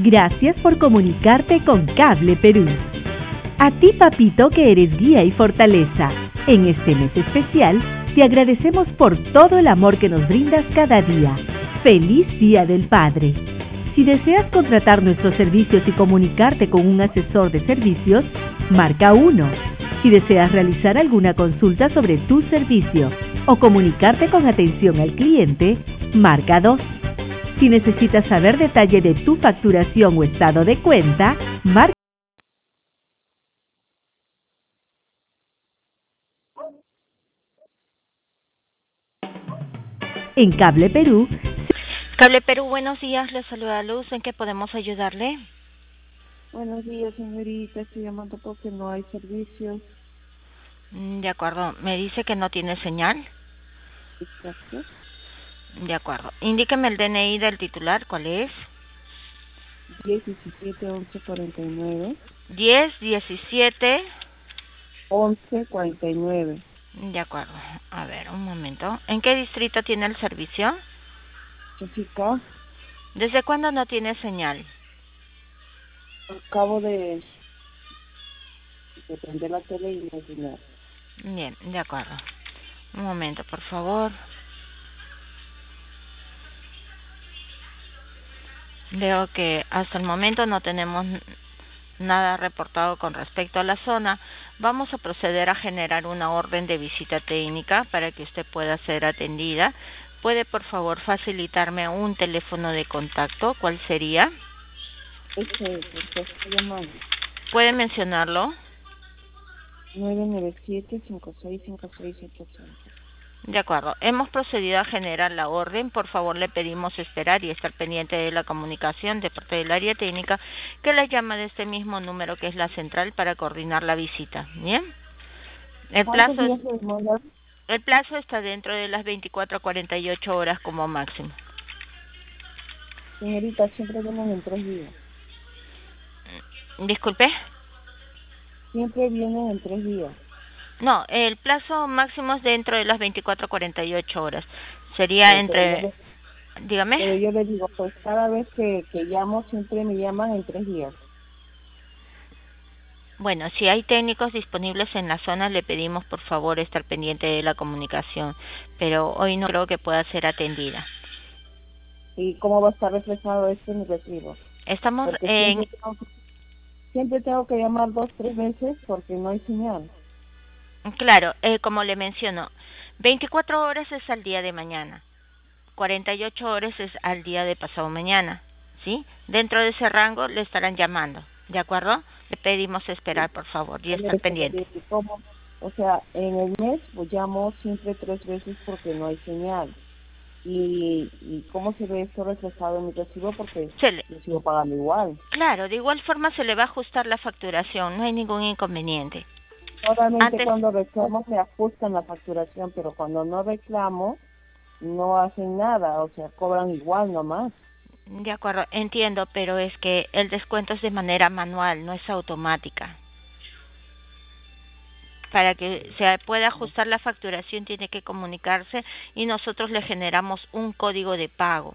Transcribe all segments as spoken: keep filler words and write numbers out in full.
Gracias por comunicarte con Cable Perú. A ti, papito, que eres guía y fortaleza. En este mes especial, te agradecemos por todo el amor que nos brindas cada día. ¡Feliz Día del Padre! Si deseas contratar nuestros servicios y comunicarte con un asesor de servicios, marca uno. Si deseas realizar alguna consulta sobre tu servicio o comunicarte con atención al cliente, marca dos. Si necesitas saber detalle de tu facturación o estado de cuenta, marca. En Cable Perú. Cable Perú, buenos días, le saluda Luz, ¿en qué podemos ayudarle? Buenos días, señorita, estoy llamando porque no hay servicios. De acuerdo, me dice que no tiene señal. Exacto. De acuerdo, indíqueme el D N I del titular, ¿cuál es? diez diecisiete once cuarenta y nueve. diez diecisiete once cuarenta y nueve. De acuerdo, a ver, un momento. ¿En qué distrito tiene el servicio? Jessica, ¿Desde cuándo no tiene señal? acabo de, de prender la tele y no hay nada. Bien, de acuerdo. Un momento, por favor. Veo que hasta el momento no tenemos nada reportado con respecto a la zona. Vamos a proceder a generar una orden de visita técnica para que usted pueda ser atendida. ¿Puede, por favor, facilitarme un teléfono de contacto? ¿Cuál sería? Este, ¿por estoy llamando? ¿Puede mencionarlo? nueve nueve siete cinco seis cinco seis ocho cinco. De acuerdo. Hemos procedido a generar la orden. Por favor, le pedimos esperar y estar pendiente de la comunicación de parte del área técnica que la llama de este mismo número que es la central para coordinar la visita. ¿Bien? El plazo, es, el plazo está dentro de las veinticuatro a cuarenta y ocho horas como máximo. Señorita, siempre vienen en tres días. Disculpe. Siempre vienen en tres días. No, el plazo máximo es dentro de las veinticuatro a cuarenta y ocho horas. Sería pero entre... Yo, dígame. Pero yo le digo, pues cada vez que, que llamo, siempre me llaman en tres días. Bueno, si hay técnicos disponibles en la zona, le pedimos por favor estar pendiente de la comunicación, pero hoy no creo que pueda ser atendida. ¿Y cómo va a estar reflejado esto en mi recibo? Estamos Porque en... Siempre tengo, que, siempre tengo que llamar dos, tres veces porque no hay señal. Claro, eh, como le menciono, veinticuatro horas es al día de mañana, cuarenta y ocho horas es al día de pasado mañana, ¿sí? Dentro de ese rango le estarán llamando, ¿de acuerdo? Le pedimos esperar, por favor, y estar pendiente. ¿Cómo? O sea, en el mes pues llamo siempre tres veces porque no hay señal. ¿Y, y cómo se ve esto reflejado en mi recibo? Porque le... yo sigo pagando igual. Claro, de igual forma se le va a ajustar la facturación, no hay ningún inconveniente. Solamente Antes... cuando reclamo me ajustan la facturación, pero cuando no reclamo no hacen nada, o sea, cobran igual nomás. De acuerdo, entiendo, pero es que el descuento es de manera manual, no es automática. Para que se pueda ajustar la facturación tiene que comunicarse y nosotros le generamos un código de pago.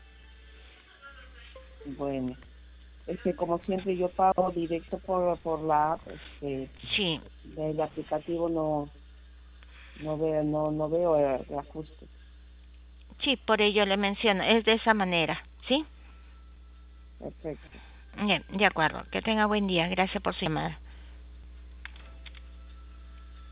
Bueno, es que como siempre yo pago directo por por la app, este, sí. El aplicativo no no veo no no veo el ajuste. Sí, por ello le menciono, es de esa manera, ¿sí? Perfecto. Bien, de acuerdo. Que tenga buen día. Gracias por su llamada.